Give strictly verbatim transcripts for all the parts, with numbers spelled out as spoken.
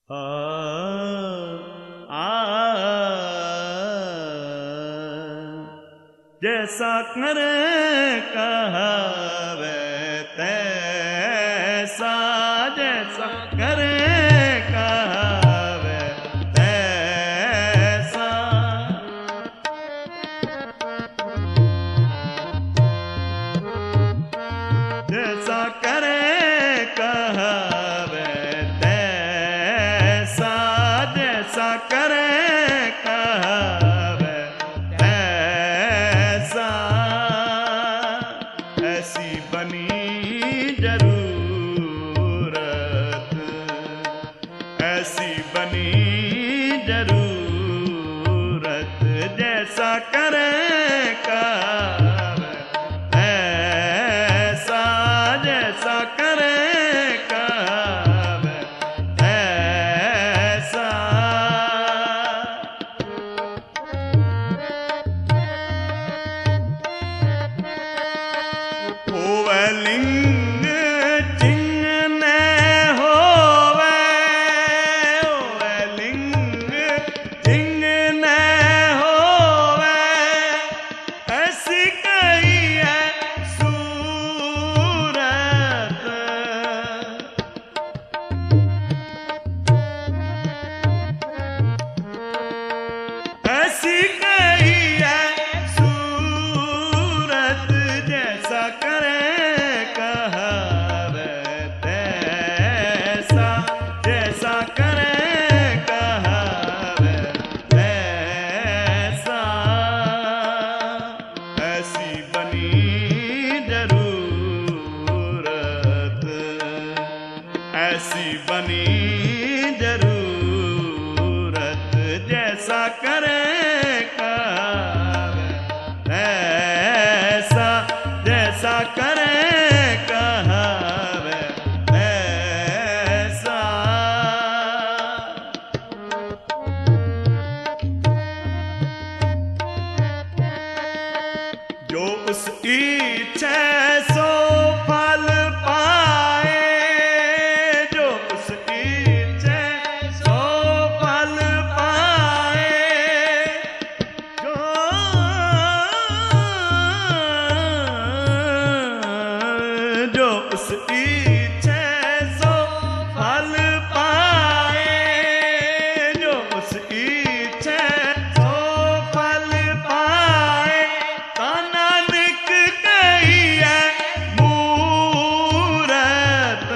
आ, आ, जैसा करे कहावे तैसा, जैसा करे कहावे तैसा, जैसा करे कहावे तैसा, जैसा करे कहावे तैसा, ऐसी बनी जरूरत, ऐसी बनी जरूरत, जैसा करे कहावे तैसा, जैसा करे कहावे तैसा। होवे लिंग चिंगने होवे, होवे लिंग चिंगने होवे, ऐसी कही है सूरत, ऐसी कही है सूरत, जैसा करे कहावे तैसा, जैसा करे कहावे तैसा, ऐसी बनी जरूरत, ऐसी बनी जरूरत, जैसा करे कहावे तैसा, जैसा करे कहावे तैसा। जो उस इच्छा सो फल पाए, जो उस इच्छा सो फल पाए, जो जो उस इच्छा सो फल पाए, जो उस इच्छा सो फल पाए, ता नानक कही है मूरत,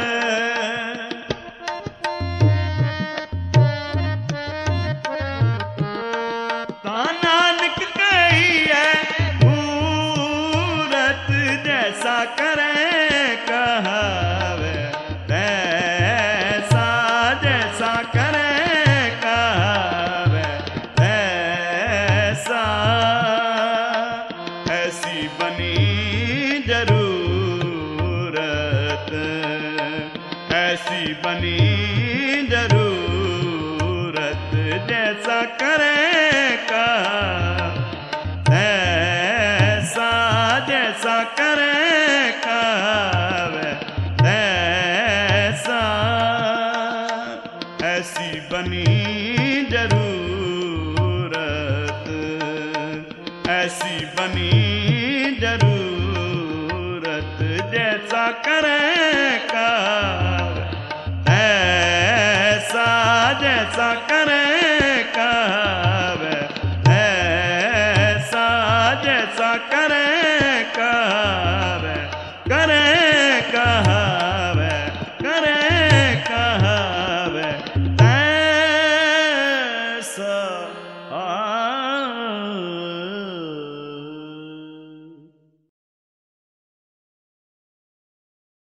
ता नानक कही है मूरत, जैसा करे कहावे तैसा, जैसा करे कहावे तैसा, ऐसी बनी जरूरत, ऐसी बनी जरूरत, जैसा करे कहावे तैसा, जैसा करे कहावे तैसा, ऐसी बनी जरूरत, ऐसी बनी जरूरत, जैसा करे कहावे तैसा, जैसा करे कहावे तैसा, जैसा करे